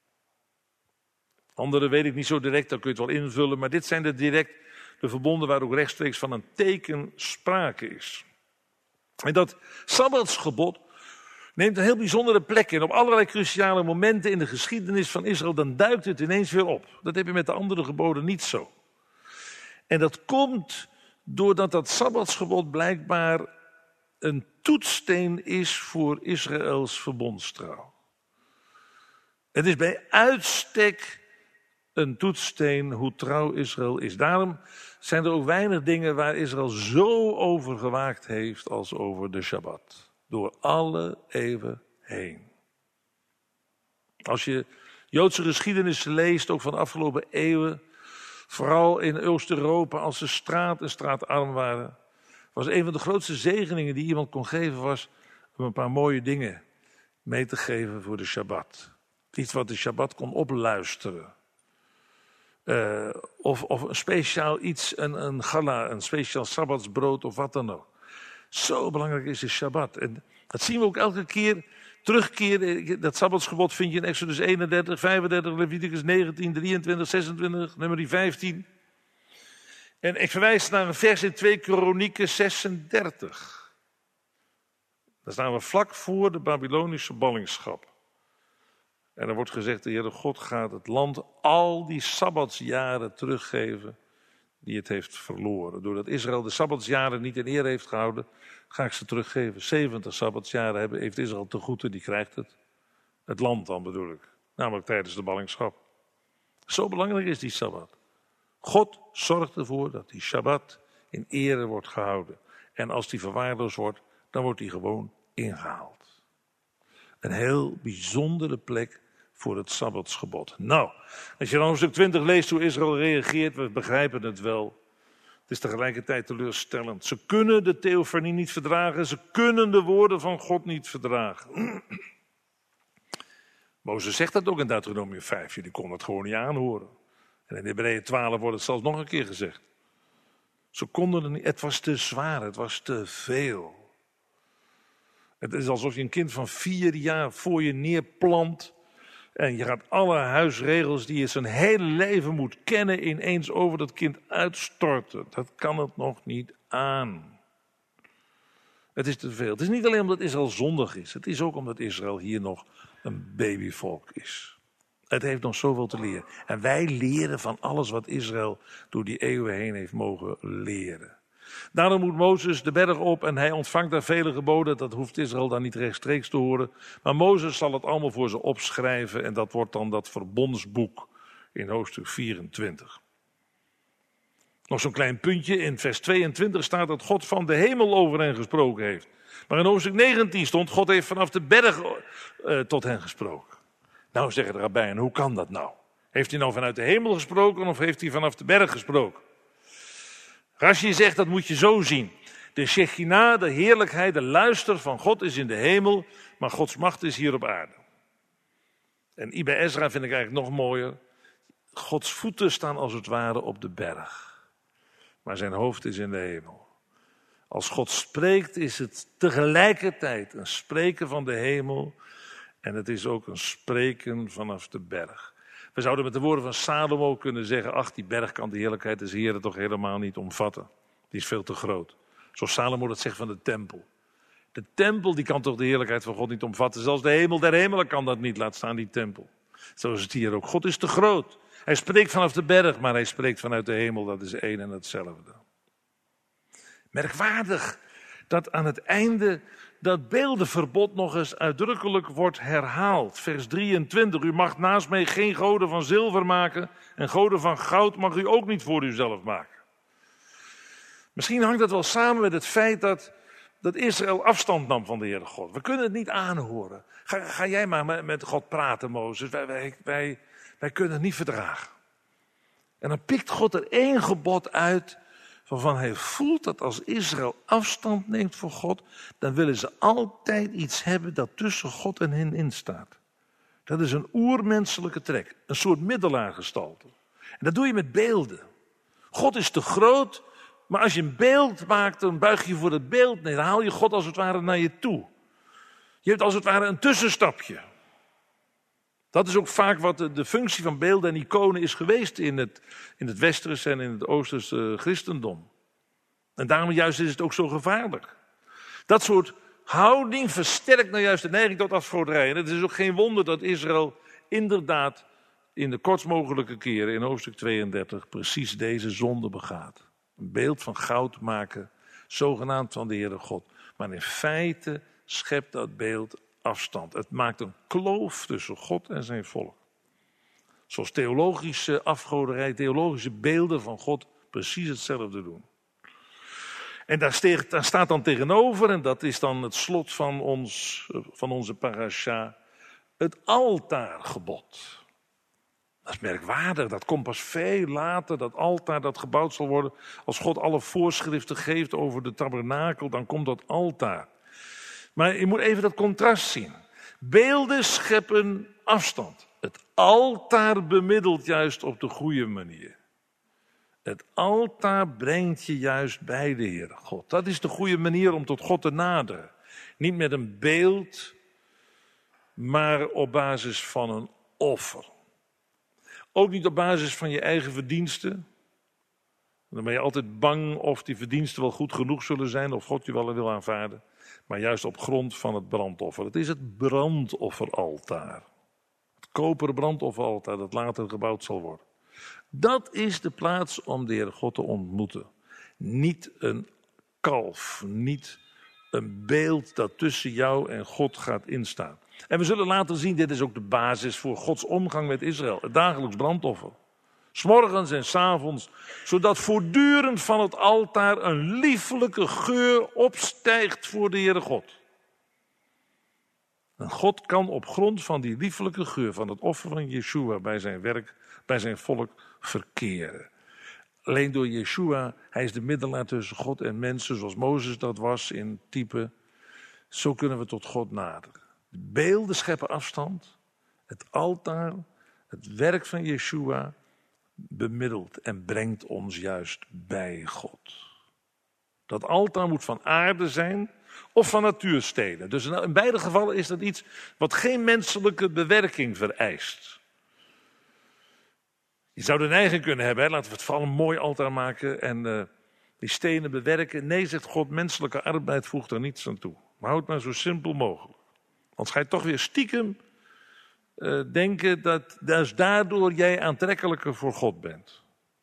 Andere weet ik niet zo direct, dan kun je het wel invullen, maar dit zijn de verbonden waar ook rechtstreeks van een teken sprake is. En dat Sabbatsgebod neemt een heel bijzondere plek in. Op allerlei cruciale momenten in de geschiedenis van Israël, dan duikt het ineens weer op. Dat heb je met de andere geboden niet zo. En dat komt doordat dat Sabbatsgebod blijkbaar een toetssteen is voor Israëls verbondstrouw. Het is bij uitstek een toetssteen hoe trouw Israël is. Daarom zijn er ook weinig dingen waar Israël zo over gewaakt heeft als over de Shabbat. Door alle eeuwen heen. Als je Joodse geschiedenis leest, ook van de afgelopen eeuwen, vooral in Oost-Europa, als ze straat en straatarm waren, was een van de grootste zegeningen die iemand kon geven, was om een paar mooie dingen mee te geven voor de Shabbat. Iets wat de Shabbat kon opluisteren. Of een speciaal iets, een gala, een speciaal Sabbatsbrood of wat dan ook. Zo belangrijk is de Shabbat. En dat zien we ook elke keer terugkeren. Dat Sabbatsgebod vind je in Exodus 31, 35, Leviticus 19, 23, 26, nummer 15. En ik verwijs naar een vers in 2 Kronieken 36. Daar staan we vlak voor de Babylonische ballingschap. En er wordt gezegd, de Heere God gaat het land al die sabbatsjaren teruggeven die het heeft verloren. Doordat Israël de sabbatsjaren niet in eer heeft gehouden, ga ik ze teruggeven. 70 sabbatsjaren heeft Israël te goed en die krijgt het. Het land dan bedoel ik, namelijk tijdens de ballingschap. Zo belangrijk is die Sabbat. God zorgt ervoor dat die Shabbat in ere wordt gehouden. En als die verwaarloosd wordt, dan wordt die gewoon ingehaald. Een heel bijzondere plek voor het Sabbatsgebod. Nou, als je dan hoofdstuk 20 leest hoe Israël reageert, we begrijpen het wel. Het is tegelijkertijd teleurstellend. Ze kunnen de theofanie niet verdragen, ze kunnen de woorden van God niet verdragen. Mozes zegt dat ook in Deuteronomium 5, jullie konden het gewoon niet aanhoren. En in Hebreeën 12 wordt het zelfs nog een keer gezegd. Ze konden het niet, het was te zwaar, het was te veel. Het is alsof je een kind van 4 jaar voor je neerplant en je gaat alle huisregels die je zijn hele leven moet kennen ineens over dat kind uitstorten. Dat kan het nog niet aan. Het is te veel. Het is niet alleen omdat Israël zondig is, het is ook omdat Israël hier nog een babyvolk is. Het heeft nog zoveel te leren. En wij leren van alles wat Israël door die eeuwen heen heeft mogen leren. Daarom moet Mozes de berg op en hij ontvangt daar vele geboden. Dat hoeft Israël dan niet rechtstreeks te horen. Maar Mozes zal het allemaal voor ze opschrijven en dat wordt dan dat verbondsboek in hoofdstuk 24. Nog zo'n klein puntje, in vers 22 staat dat God van de hemel over hen gesproken heeft. Maar in hoofdstuk 19 stond, God heeft vanaf de berg tot hen gesproken. Nou, zeggen de rabbijnen, hoe kan dat nou? Heeft hij nou vanuit de hemel gesproken of heeft hij vanaf de berg gesproken? Rashi zegt, dat moet je zo zien. De Shekhinah, de heerlijkheid, de luister van God is in de hemel, maar Gods macht is hier op aarde. En bij Ezra vind ik eigenlijk nog mooier. Gods voeten staan als het ware op de berg, maar zijn hoofd is in de hemel. Als God spreekt is het tegelijkertijd een spreken van de hemel en het is ook een spreken vanaf de berg. We zouden met de woorden van Salomo kunnen zeggen, ach, die berg kan de heerlijkheid des Heren toch helemaal niet omvatten. Die is veel te groot. Zoals Salomo dat zegt van de tempel. De tempel die kan toch de heerlijkheid van God niet omvatten. Zelfs de hemel der hemelen kan dat niet, laat staan die tempel. Zo is het hier ook. God is te groot. Hij spreekt vanaf de berg, maar hij spreekt vanuit de hemel. Dat is één en hetzelfde. Merkwaardig dat aan het einde dat beeldenverbod nog eens uitdrukkelijk wordt herhaald. Vers 23, u mag naast mij geen goden van zilver maken en goden van goud mag u ook niet voor uzelf maken. Misschien hangt dat wel samen met het feit dat Israël afstand nam van de Heere God. We kunnen het niet aanhoren. Ga jij maar met God praten, Mozes. Wij kunnen het niet verdragen. En dan pikt God er 1 gebod uit waarvan hij voelt dat als Israël afstand neemt van God, dan willen ze altijd iets hebben dat tussen God en hen instaat. Dat is een oermenselijke trek, een soort middelaargestalte. En dat doe je met beelden. God is te groot, maar als je een beeld maakt, dan buig je voor het beeld neer. Dan haal je God als het ware naar je toe. Je hebt als het ware een tussenstapje. Dat is ook vaak wat de functie van beelden en iconen is geweest in het westerse en in het oosterse christendom. En daarom juist is het ook zo gevaarlijk. Dat soort houding versterkt nou juist de neiging tot afgoderij. En het is ook geen wonder dat Israël inderdaad in de kortst mogelijke keren in hoofdstuk 32 precies deze zonde begaat. Een beeld van goud maken, zogenaamd van de Heere God. Maar in feite schept dat beeld afstand. Het maakt een kloof tussen God en zijn volk. Zoals theologische afgoderij, theologische beelden van God precies hetzelfde doen. En daar staat dan tegenover, en dat is dan het slot van onze parasha, het altaargebod. Dat is merkwaardig, dat komt pas veel later, dat altaar dat gebouwd zal worden. Als God alle voorschriften geeft over de tabernakel, dan komt dat altaar. Maar je moet even dat contrast zien. Beelden scheppen afstand. Het altaar bemiddelt juist op de goede manier. Het altaar brengt je juist bij de Heere God. Dat is de goede manier om tot God te naderen. Niet met een beeld, maar op basis van een offer. Ook niet op basis van je eigen verdiensten. Dan ben je altijd bang of die verdiensten wel goed genoeg zullen zijn, of God je wel wil aanvaarden. Maar juist op grond van het brandoffer. Het is het brandofferaltaar. Het koperen brandofferaltaar dat later gebouwd zal worden. Dat is de plaats om de Heere God te ontmoeten. Niet een kalf, niet een beeld dat tussen jou en God gaat instaan. En we zullen later zien, dit is ook de basis voor Gods omgang met Israël. Het dagelijks brandoffer. 's Morgens en 's avonds, zodat voortdurend van het altaar een liefelijke geur opstijgt voor de Heere God. En God kan op grond van die liefelijke geur van het offer van Yeshua bij zijn werk, bij zijn volk verkeren. Alleen door Yeshua, hij is de middelaar tussen God en mensen, zoals Mozes dat was in type. Zo kunnen we tot God naderen. De beelden scheppen afstand. Het altaar, het werk van Yeshua bemiddelt en brengt ons juist bij God. Dat altaar moet van aarde zijn of van natuurstenen. Dus in beide gevallen is dat iets wat geen menselijke bewerking vereist. Je zou de neiging kunnen hebben, hè? Laten we het vooral een mooi altaar maken en die stenen bewerken. Nee, zegt God, menselijke arbeid voegt er niets aan toe. Maar houd het maar zo simpel mogelijk. Anders ga je toch weer stiekem denken dat dus daardoor jij aantrekkelijker voor God bent.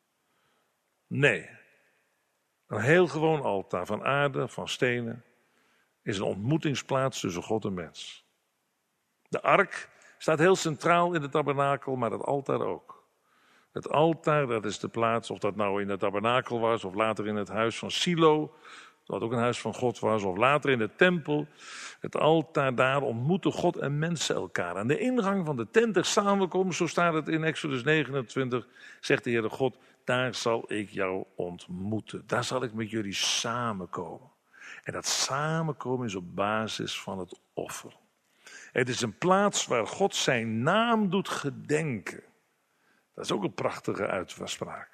Nee. Een heel gewoon altaar van aarde, van stenen, is een ontmoetingsplaats tussen God en mens. De ark staat heel centraal in de tabernakel, maar het altaar ook. Het altaar, dat is de plaats, of dat nou in de tabernakel was, of later in het huis van Silo, wat ook een huis van God was, of later in de tempel. Het altaar, daar ontmoeten God en mensen elkaar. Aan de ingang van de tent der samenkomst, zo staat het in Exodus 29, zegt de Heere God, daar zal ik jou ontmoeten. Daar zal ik met jullie samenkomen. En dat samenkomen is op basis van het offer. Het is een plaats waar God zijn naam doet gedenken. Dat is ook een prachtige uitspraak.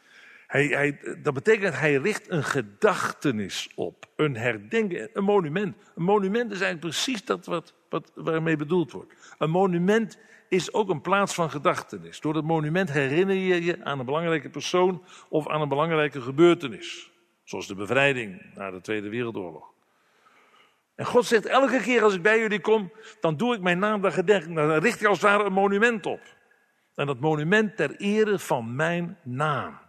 Dat betekent, hij richt een gedachtenis op. Een herdenking, een monument. Een monument is eigenlijk precies dat waarmee bedoeld wordt. Een monument is ook een plaats van gedachtenis. Door het monument herinner je je aan een belangrijke persoon of aan een belangrijke gebeurtenis. Zoals de bevrijding na de Tweede Wereldoorlog. En God zegt, elke keer als ik bij jullie kom, dan doe ik mijn naam daar gedenken. Dan richt ik als het ware een monument op. En dat monument ter ere van mijn naam.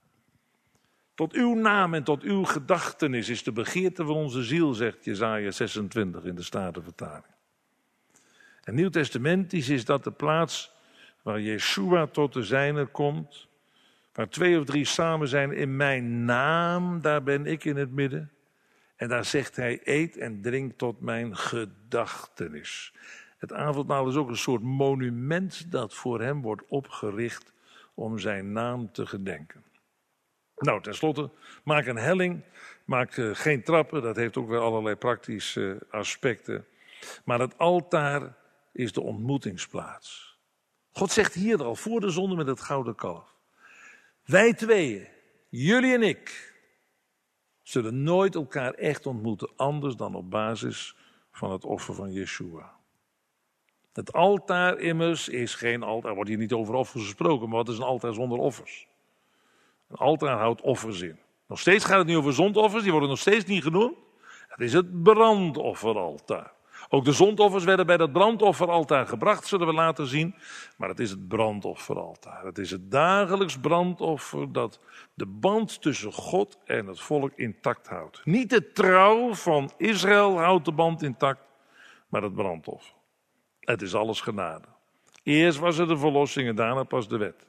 Tot uw naam en tot uw gedachtenis is de begeerte van onze ziel, zegt Jesaja 26 in de Statenvertaling. En Nieuwtestamentisch is dat de plaats waar Yeshua tot de zijnen komt, waar 2 of 3 samen zijn in mijn naam, daar ben ik in het midden. En daar zegt hij, eet en drink tot mijn gedachtenis. Het avondmaal is ook een soort monument dat voor hem wordt opgericht om zijn naam te gedenken. Nou, tenslotte, maak een helling, maak geen trappen, dat heeft ook weer allerlei praktische aspecten. Maar het altaar is de ontmoetingsplaats. God zegt hier al voor de zonde met het gouden kalf. Wij tweeën, jullie en ik, zullen nooit elkaar echt ontmoeten, anders dan op basis van het offer van Yeshua. Het altaar immers is geen altaar, er wordt hier niet over offers gesproken, maar wat is een altaar zonder offers? Een altaar houdt offers in. Nog steeds gaat het niet over zondoffers, die worden nog steeds niet genoemd. Het is het brandofferaltaar. Ook de zondoffers werden bij dat brandofferaltaar gebracht, zullen we later zien. Maar het is het brandofferaltaar. Het is het dagelijks brandoffer dat de band tussen God en het volk intact houdt. Niet de trouw van Israël houdt de band intact, maar het brandoffer. Het is alles genade. Eerst was er de verlossing en daarna pas de wet.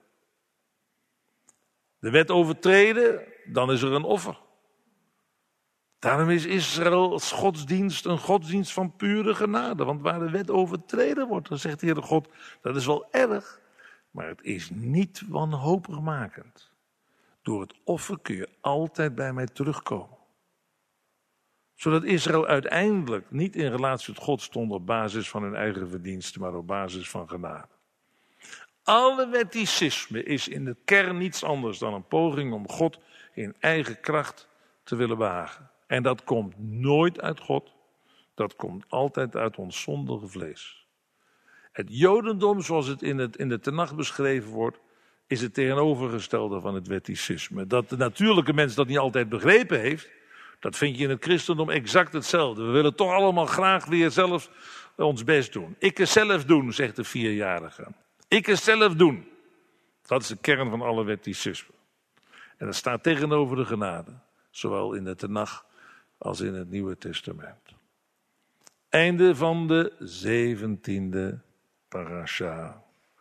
De wet overtreden, dan is er een offer. Daarom is Israëls godsdienst een godsdienst van pure genade. Want waar de wet overtreden wordt, dan zegt de Heere God, dat is wel erg, maar het is niet wanhopigmakend. Door het offer kun je altijd bij mij terugkomen. Zodat Israël uiteindelijk niet in relatie tot God stond op basis van hun eigen verdiensten, maar op basis van genade. Alle wetticisme is in de kern niets anders dan een poging om God in eigen kracht te willen behagen. En dat komt nooit uit God, dat komt altijd uit ons zondige vlees. Het Jodendom, zoals het in de Tenach beschreven wordt, is het tegenovergestelde van het wetticisme. Dat de natuurlijke mens dat niet altijd begrepen heeft, dat vind je in het christendom exact hetzelfde. We willen toch allemaal graag weer zelf ons best doen. Ik het zelf doen, zegt de 4-jarige. Ik het zelf doen. Dat is de kern van alle wetticisme. En dat staat tegenover de genade. Zowel in de Tenach als in het Nieuwe Testament. Einde van de 17e parasha.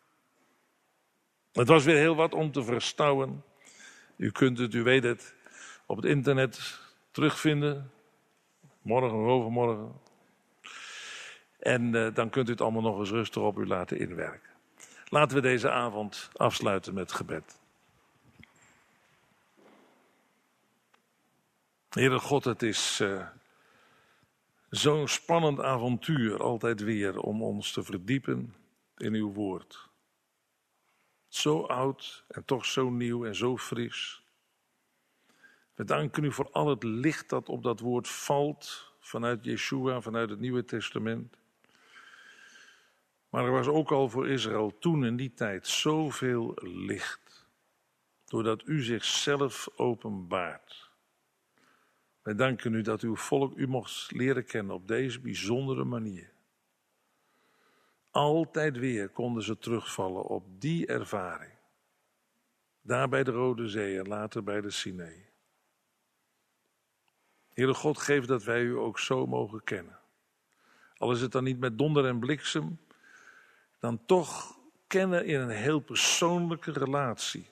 Het was weer heel wat om te verstouwen. U kunt het, u weet het, op het internet terugvinden. Morgen of overmorgen. En dan kunt u het allemaal nog eens rustig op u laten inwerken. Laten we deze avond afsluiten met gebed. Heere God, het is zo'n spannend avontuur altijd weer om ons te verdiepen in uw woord. Zo oud en toch zo nieuw en zo fris. We danken u voor al het licht dat op dat woord valt vanuit Yeshua, vanuit het Nieuwe Testament. Maar er was ook al voor Israël toen in die tijd zoveel licht. Doordat u zichzelf openbaart. Wij danken u dat uw volk u mocht leren kennen op deze bijzondere manier. Altijd weer konden ze terugvallen op die ervaring. Daar bij de Rode Zee en later bij de Sinai. Heere God, geef dat wij u ook zo mogen kennen. Al is het dan niet met donder en bliksem, dan toch kennen in een heel persoonlijke relatie.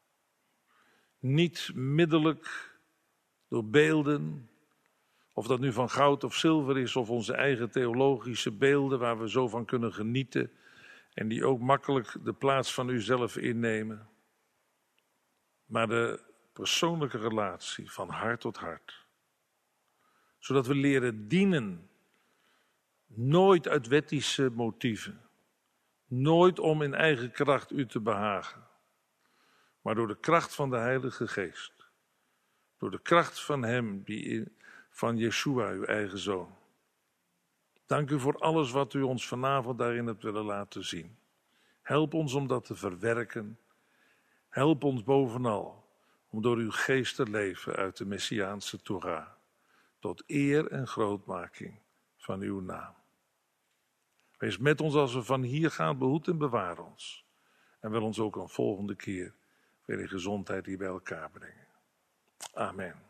Niet middelijk door beelden, of dat nu van goud of zilver is, of onze eigen theologische beelden waar we zo van kunnen genieten en die ook makkelijk de plaats van uzelf innemen. Maar de persoonlijke relatie van hart tot hart. Zodat we leren dienen, nooit uit wettische motieven, nooit om in eigen kracht u te behagen, maar door de kracht van de Heilige Geest. Door de kracht van hem, van Yeshua, uw eigen Zoon. Dank u voor alles wat u ons vanavond daarin hebt willen laten zien. Help ons om dat te verwerken. Help ons bovenal om door uw geest te leven uit de Messiaanse Torah. Tot eer en grootmaking van uw naam. Wees met ons als we van hier gaan, behoed en bewaar ons. En wil ons ook een volgende keer weer in gezondheid hier bij elkaar brengen. Amen.